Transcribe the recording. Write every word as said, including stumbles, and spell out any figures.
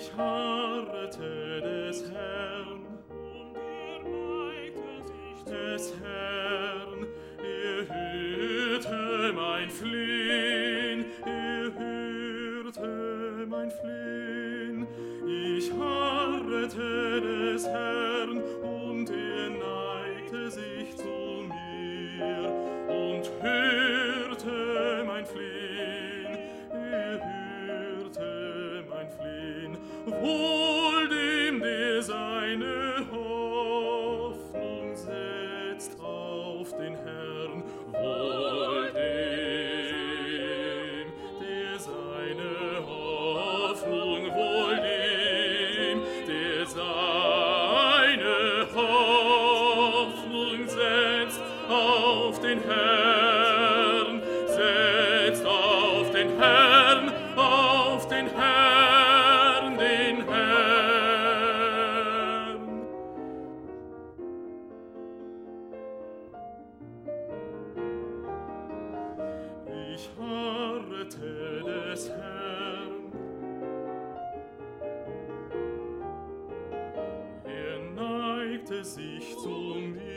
Ich harrte des Herrn, und er neigte sich zu des Herrn, er hörte mein Flehen, er hörte mein Flehen. Ich harrete des Herrn, und er neigte sich zu mir und hörte mein Flehen, er hörte mein Flehen. Wohl dem, der seine Hoffnung setzt auf den Herrn, wohl dem, der seine Hoffnung, wohl dem, der seine Hoffnung setzt auf den Herrn, setzt auf den Herrn, auf den Herrn, den Herrn. Ich harrte des Herrn, er neigte sich zu mir